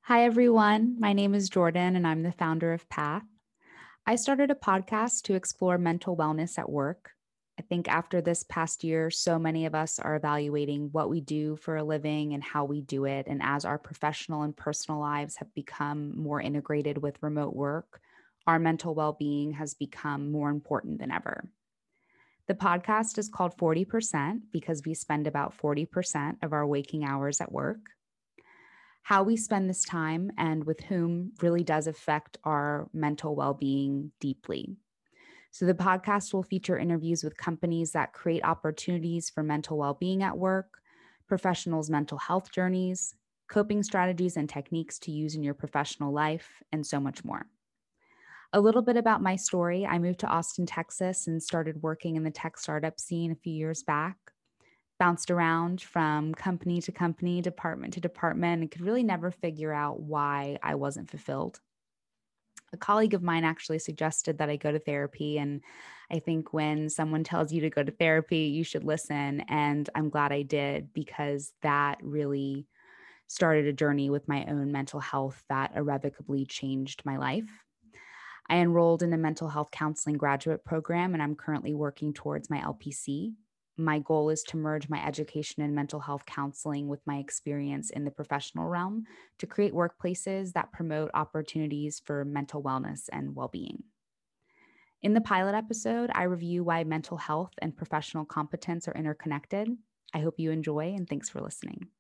Hi, everyone. My name is Jordan, and I'm the founder of Path. I started a podcast to explore mental wellness at work. I think after this past year, so many of us are evaluating what we do for a living and how we do it. And as our professional and personal lives have become more integrated with remote work, our mental well being has become more important than ever. The podcast is called 40% because we spend about 40% of our waking hours at work. How we spend this time and with whom really does affect our mental well being deeply. So, the podcast will feature interviews with companies that create opportunities for mental well being at work, professionals' mental health journeys, coping strategies and techniques to use in your professional life, and so much more. A little bit about my story. I moved to Austin, Texas, and started working in the tech startup scene a few years back. Bounced around from company to company, department to department, and could really never figure out why I wasn't fulfilled. A colleague of mine actually suggested that I go to therapy. And I think when someone tells you to go to therapy, you should listen. And I'm glad I did because that really started a journey with my own mental health that irrevocably changed my life. I enrolled in a mental health counseling graduate program, and I'm currently working towards my LPC. My goal is to merge my education in mental health counseling with my experience in the professional realm to create workplaces that promote opportunities for mental wellness and well being. In the pilot episode, I review why mental health and professional competence are interconnected. I hope you enjoy, and thanks for listening.